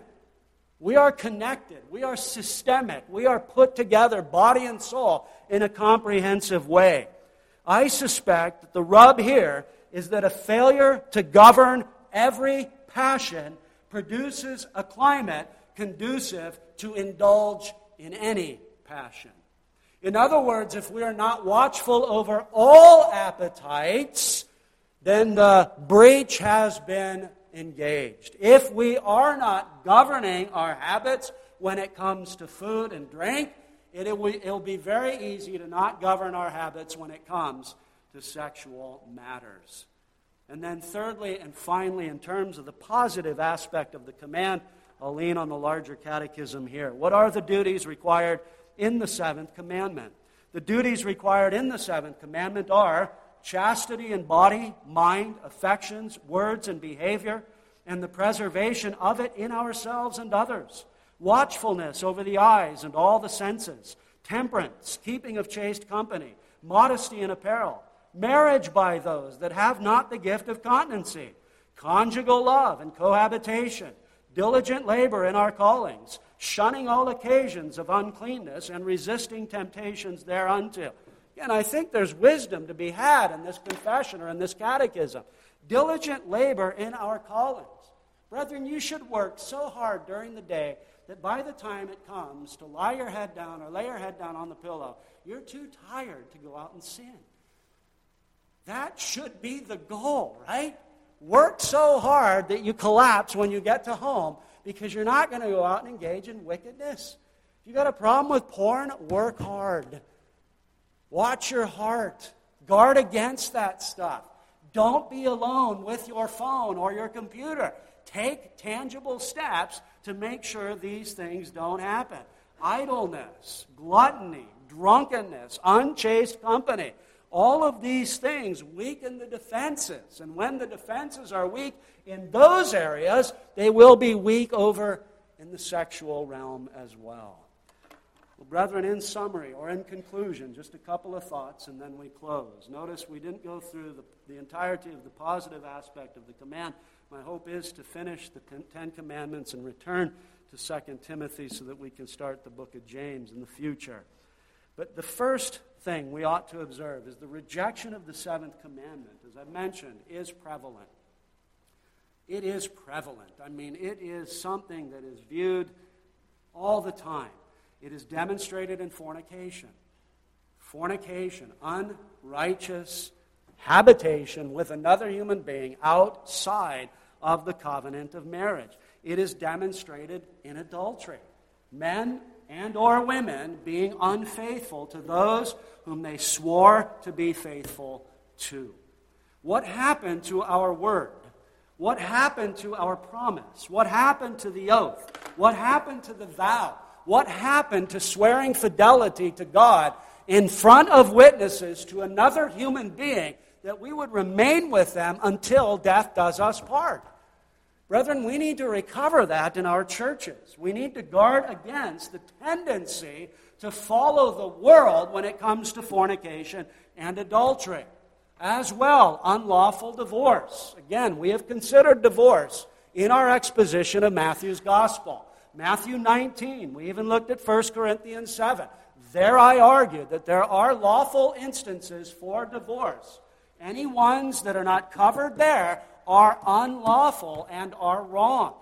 We are connected. We are systemic. We are put together, body and soul, in a comprehensive way. I suspect that the rub here is that a failure to govern every passion produces a climate conducive to indulge in any passion. In other words, if we are not watchful over all appetites, then the breach has been engaged. If we are not governing our habits when it comes to food and drink, it'll be very easy to not govern our habits when it comes to sexual matters. And then thirdly and finally, in terms of the positive aspect of the command, I'll lean on the larger catechism here. What are the duties required in the seventh commandment? The duties required in the seventh commandment are chastity in body, mind, affections, words, and behavior, and the preservation of it in ourselves and others. Watchfulness over the eyes and all the senses, temperance, keeping of chaste company, modesty in apparel, marriage by those that have not the gift of continency, conjugal love and cohabitation, diligent labor in our callings, shunning all occasions of uncleanness and resisting temptations thereunto. And I think there's wisdom to be had in this confession or in this catechism. Diligent labor in our callings. Brethren, you should work so hard during the day that by the time it comes to lie your head down or lay your head down on the pillow, you're too tired to go out and sin. That should be the goal, right? Work so hard that you collapse when you get to home because you're not going to go out and engage in wickedness. If you've got a problem with porn, work hard. Watch your heart. Guard against that stuff. Don't be alone with your phone or your computer. Take tangible steps to make sure these things don't happen. Idleness, gluttony, drunkenness, unchaste company, All of these things weaken the defenses. And when the defenses are weak in those areas, they will be weak over in the sexual realm as well. Well, brethren, in summary or in conclusion, just a couple of thoughts and then we close. Notice we didn't go through the entirety of the positive aspect of the command. My hope is to finish the Ten Commandments and return to 2 Timothy so that we can start the book of James in the future. But the first thing we ought to observe is the rejection of the seventh commandment, as I mentioned, is prevalent. It is prevalent. I mean, it is something that is viewed all the time. It is demonstrated in fornication. Fornication, unrighteous habitation with another human being outside of the covenant of marriage. It is demonstrated in adultery. Men and or women being unfaithful to those whom they swore to be faithful to. What happened to our word? What happened to our promise? What happened to the oath? What happened to the vow? What happened to swearing fidelity to God in front of witnesses to another human being that we would remain with them until death does us part? Brethren, we need to recover that in our churches. We need to guard against the tendency to follow the world when it comes to fornication and adultery. As well, unlawful divorce. Again, we have considered divorce in our exposition of Matthew's Gospel. Matthew 19, we even looked at 1 Corinthians 7. There I argued that there are lawful instances for divorce. Any ones that are not covered there are unlawful and are wrong.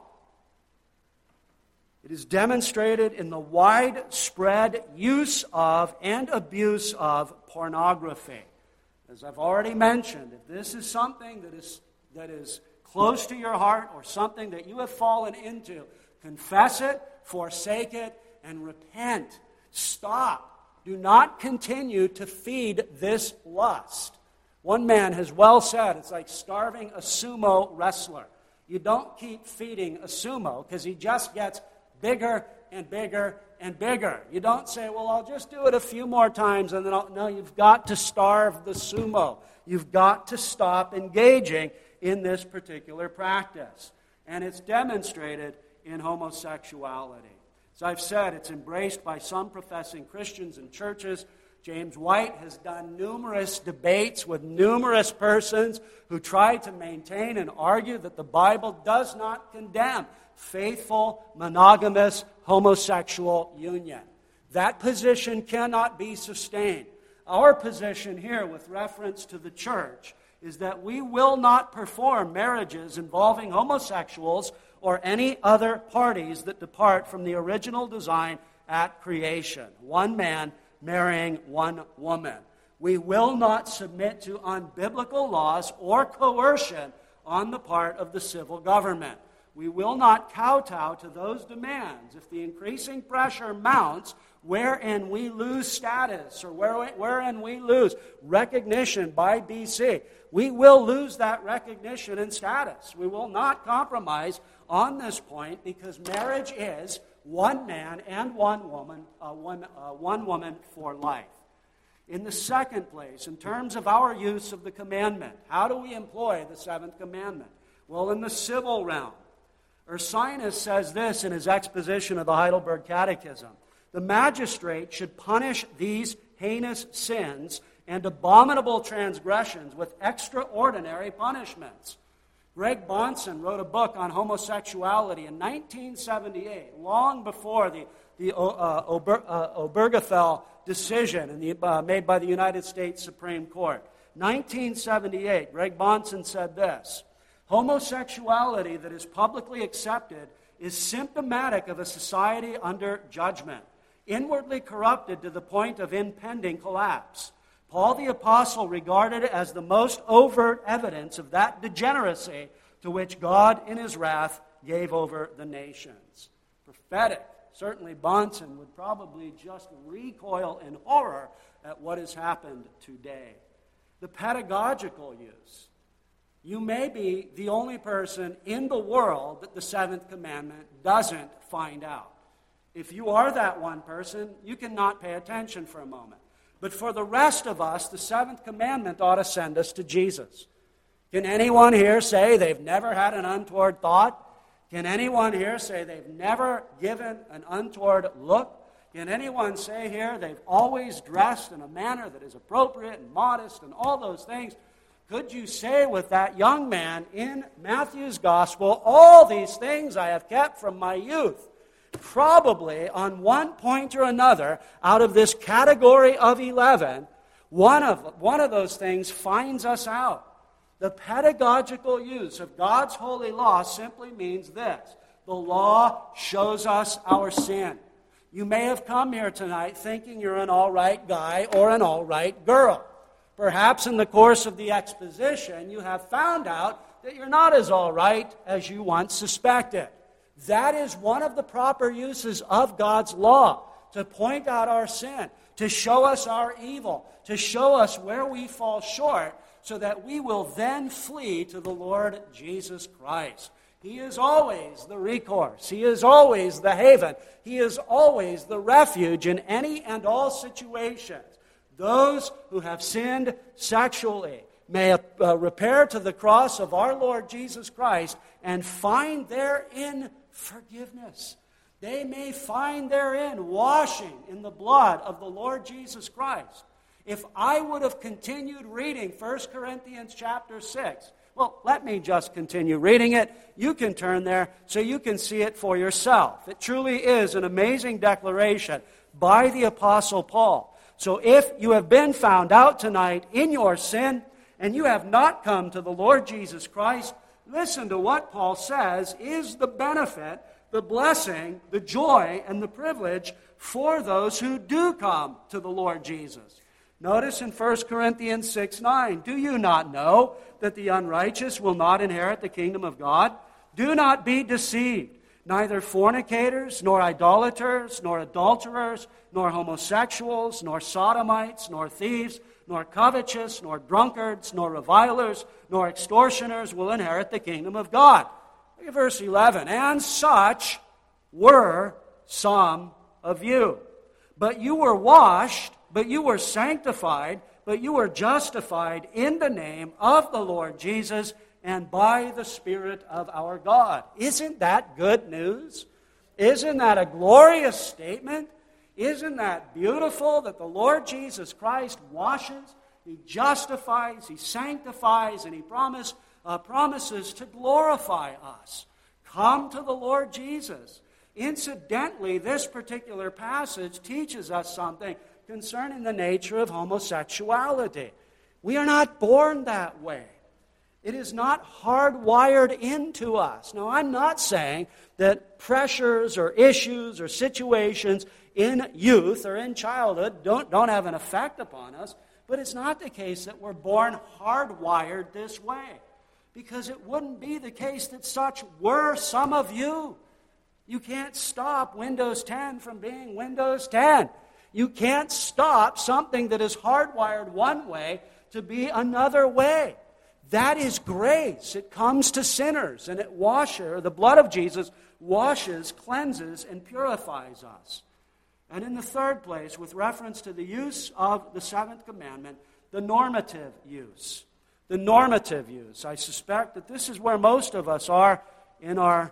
It is demonstrated in the widespread use of and abuse of pornography. As I've already mentioned, if this is something that is close to your heart or something that you have fallen into, confess it, forsake it, and repent. Stop. Do not continue to feed this lust. One man has well said, it's like starving a sumo wrestler. You don't keep feeding a sumo because he just gets bigger and bigger and bigger. You don't say, well, I'll just do it a few more times and then no, you've got to starve the sumo. You've got to stop engaging in this particular practice. And it's demonstrated in homosexuality. As I've said, it's embraced by some professing Christians and churches. James White has done numerous debates with numerous persons who try to maintain and argue that the Bible does not condemn faithful, monogamous, homosexual union. That position cannot be sustained. Our position here with reference to the church is that we will not perform marriages involving homosexuals or any other parties that depart from the original design at creation. One man marrying one woman. We will not submit to unbiblical laws or coercion on the part of the civil government. We will not kowtow to those demands if the increasing pressure mounts wherein we lose status or wherein we lose recognition by BC. We will lose that recognition and status. We will not compromise on this point because marriage is one man and one woman for life. In the second place, in terms of our use of the commandment, how do we employ the seventh commandment? Well, in the civil realm. Ursinus says this in his exposition of the Heidelberg Catechism. The magistrate should punish these heinous sins and abominable transgressions with extraordinary punishments. Greg Bahnsen wrote a book on homosexuality in 1978, long before the Obergefell decision made by the United States Supreme Court. 1978, Greg Bahnsen said this: homosexuality that is publicly accepted is symptomatic of a society under judgment, inwardly corrupted to the point of impending collapse. Paul the Apostle regarded it as the most overt evidence of that degeneracy to which God in his wrath gave over the nations. Prophetic. Certainly Bahnsen would probably just recoil in horror at what has happened today. The pedagogical use. You may be the only person in the world that the seventh commandment doesn't find out. If you are that one person, you cannot pay attention for a moment. But for the rest of us, the seventh commandment ought to send us to Jesus. Can anyone here say they've never had an untoward thought? Can anyone here say they've never given an untoward look? Can anyone say here they've always dressed in a manner that is appropriate and modest and all those things? Could you say with that young man in Matthew's gospel, all these things I have kept from my youth? Probably on one point or another, out of this category of 11, one of those things finds us out. The pedagogical use of God's holy law simply means this: the law shows us our sin. You may have come here tonight thinking you're an all right guy or an all right girl. Perhaps in the course of the exposition, you have found out that you're not as all right as you once suspected. That is one of the proper uses of God's law, to point out our sin, to show us our evil, to show us where we fall short, so that we will then flee to the Lord Jesus Christ. He is always the recourse. He is always the haven. He is always the refuge in any and all situations. Those who have sinned sexually may repair to the cross of our Lord Jesus Christ and find therein forgiveness. They may find therein washing in the blood of the Lord Jesus Christ. If I would have continued reading 1 Corinthians chapter 6, well, let me just continue reading it. You can turn there so you can see it for yourself. It truly is an amazing declaration by the Apostle Paul. So if you have been found out tonight in your sin and you have not come to the Lord Jesus Christ, listen to what Paul says is the benefit, the blessing, the joy, and the privilege for those who do come to the Lord Jesus. Notice in 1 Corinthians 6:9, do you not know that the unrighteous will not inherit the kingdom of God? Do not be deceived. Neither fornicators, nor idolaters, nor adulterers, nor homosexuals, nor sodomites, nor thieves, nor covetous, nor drunkards, nor revilers, nor extortioners will inherit the kingdom of God. Look at verse 11. And such were some of you. But you were washed, but you were sanctified, but you were justified in the name of the Lord Jesus and by the Spirit of our God. Isn't that good news? Isn't that a glorious statement? Isn't that beautiful that the Lord Jesus Christ washes, He justifies, He sanctifies, and He promises to glorify us? Come to the Lord Jesus. Incidentally, this particular passage teaches us something concerning the nature of homosexuality. We are not born that way. It is not hardwired into us. Now, I'm not saying that pressures or issues or situations in youth or in childhood don't have an effect upon us, but it's not the case that we're born hardwired this way, because it wouldn't be the case that such were some of you. You can't stop Windows 10 from being Windows 10. You can't stop something that is hardwired one way to be another way. That is grace. It comes to sinners, and the blood of Jesus washes, cleanses, and purifies us. And in the third place, with reference to the use of the seventh commandment, the normative use. The normative use. I suspect that this is where most of us are in our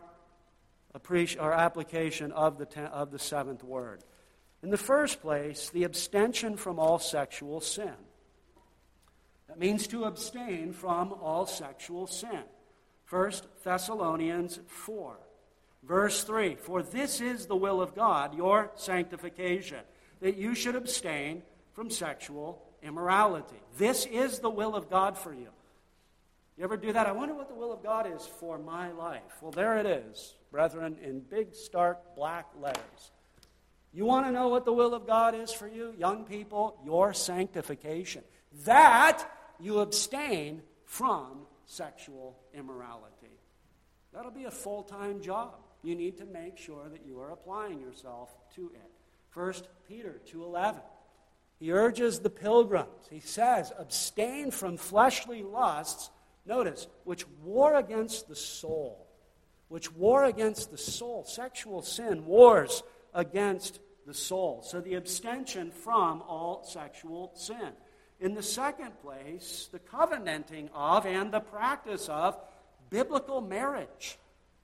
application of the seventh word. In the first place, the abstention from all sexual sin. That means to abstain from all sexual sin. 1 Thessalonians 4, verse 3. For this is the will of God, your sanctification, that you should abstain from sexual immorality. This is the will of God for you. You ever do that? I wonder what the will of God is for my life. Well, there it is, brethren, in big, stark, black letters. You want to know what the will of God is for you, young people? Your sanctification. That you abstain from sexual immorality. That'll be a full-time job. You need to make sure that you are applying yourself to it. 1 Peter 2:11. He urges the pilgrims. He says, abstain from fleshly lusts, notice, which war against the soul. Which war against the soul. Sexual sin wars against the soul. So the abstention from all sexual sin. In the second place, the covenanting of and the practice of biblical marriage.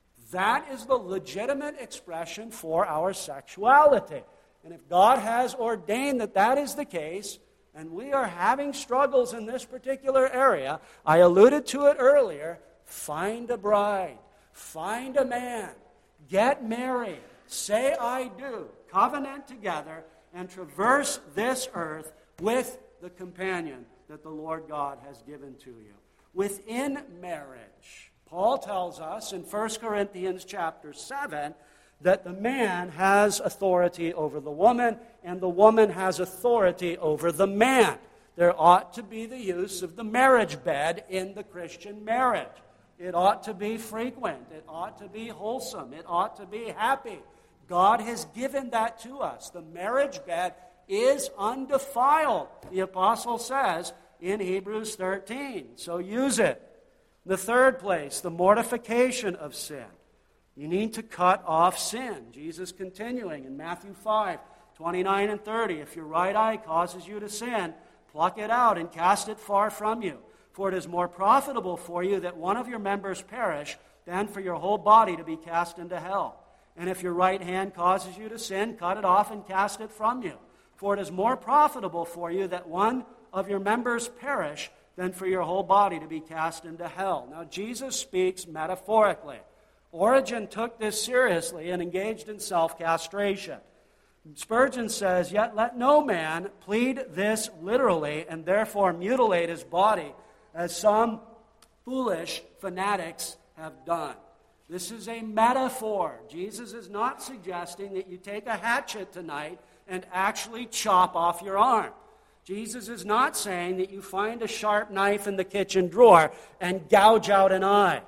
That is the legitimate expression for our sexuality. And if God has ordained that that is the case, and we are having struggles in this particular area, I alluded to it earlier, find a bride, find a man, get married, say I do, covenant together, and traverse this earth with the companion that the Lord God has given to you. Within marriage, Paul tells us in 1 Corinthians chapter 7 that the man has authority over the woman and the woman has authority over the man. There ought to be the use of the marriage bed in the Christian marriage. It ought to be frequent. It ought to be wholesome. It ought to be happy. God has given that to us. The marriage bed is undefiled, the apostle says in Hebrews 13. So use it. The third place, the mortification of sin. You need to cut off sin. Jesus continuing in Matthew 5, 29 and 30. If your right eye causes you to sin, pluck it out and cast it far from you. For it is more profitable for you that one of your members perish than for your whole body to be cast into hell. And if your right hand causes you to sin, cut it off and cast it from you. For it is more profitable for you that one of your members perish than for your whole body to be cast into hell. Now, Jesus speaks metaphorically. Origen took this seriously and engaged in self-castration. Spurgeon says, "Yet let no man plead this literally and therefore mutilate his body, as some foolish fanatics have done." This is a metaphor. Jesus is not suggesting that you take a hatchet tonight and actually chop off your arm. Jesus is not saying that you find a sharp knife in the kitchen drawer and gouge out an eye.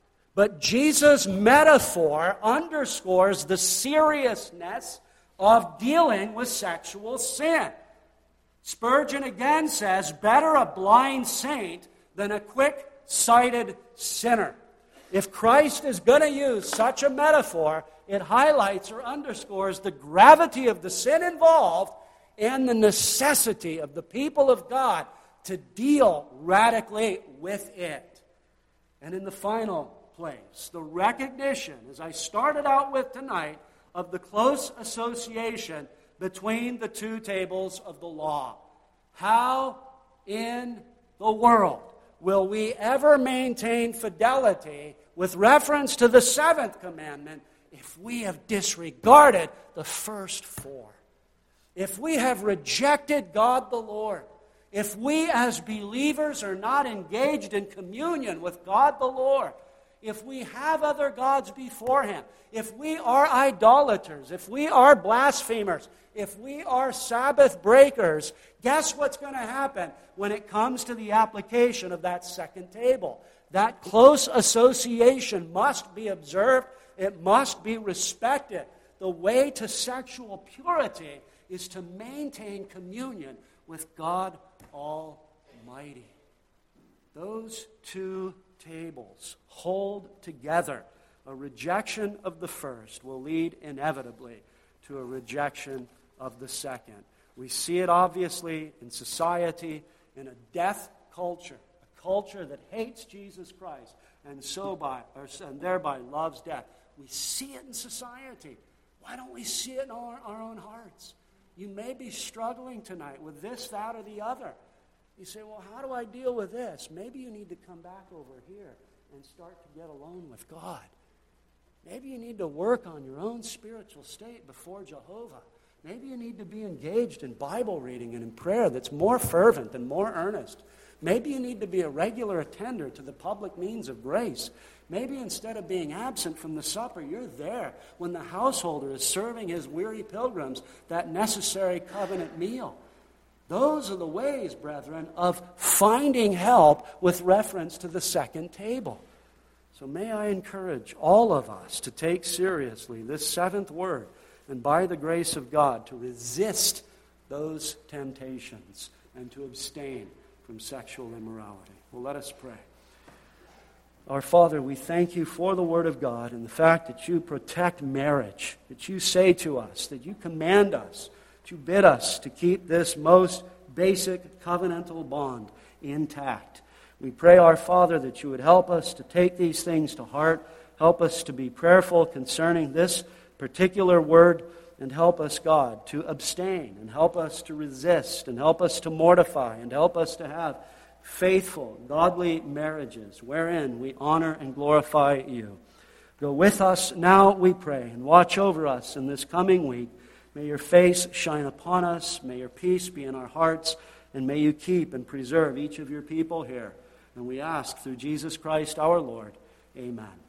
But Jesus' metaphor underscores the seriousness of dealing with sexual sin. Spurgeon again says, "Better a blind saint than a quick-sighted sinner." If Christ is going to use such a metaphor, it highlights or underscores the gravity of the sin involved and the necessity of the people of God to deal radically with it. And in the final place, the recognition, as I started out with tonight, of the close association between the two tables of the law. How in the world will we ever maintain fidelity with reference to the seventh commandment if we have disregarded the first four? If we have rejected God the Lord, if we as believers are not engaged in communion with God the Lord, if we have other gods before Him, if we are idolaters, if we are blasphemers, if we are Sabbath breakers, guess what's going to happen when it comes to the application of that second table? That close association must be observed. It must be respected. The way to sexual purity is to maintain communion with God Almighty. Those two tables hold together. A rejection of the first will lead inevitably to a rejection of the second. We see it obviously in society, in a death culture, a culture that hates Jesus Christ and thereby loves death. We see it in society. Why don't we see it in our own hearts? You may be struggling tonight with this, that, or the other. You say, well, how do I deal with this? Maybe you need to come back over here and start to get alone with God. Maybe you need to work on your own spiritual state before Jehovah. Maybe you need to be engaged in Bible reading and in prayer that's more fervent and more earnest. Maybe you need to be a regular attender to the public means of grace. Maybe instead of being absent from the supper, you're there when the householder is serving his weary pilgrims that necessary covenant meal. Those are the ways, brethren, of finding help with reference to the second table. So may I encourage all of us to take seriously this seventh word, and by the grace of God, to resist those temptations and to abstain from sexual immorality. Well, let us pray. Our Father, we thank you for the Word of God and the fact that you protect marriage, that you say to us, that you command us, that you bid us to keep this most basic covenantal bond intact. We pray, our Father, that you would help us to take these things to heart, help us to be prayerful concerning this particular word, and help us, God, to abstain, and help us to resist, and help us to mortify, and help us to have faithful, godly marriages wherein we honor and glorify you. Go with us now, we pray, and watch over us in this coming week. May your face shine upon us. May your peace be in our hearts. And may you keep and preserve each of your people here. And we ask through Jesus Christ our Lord. Amen.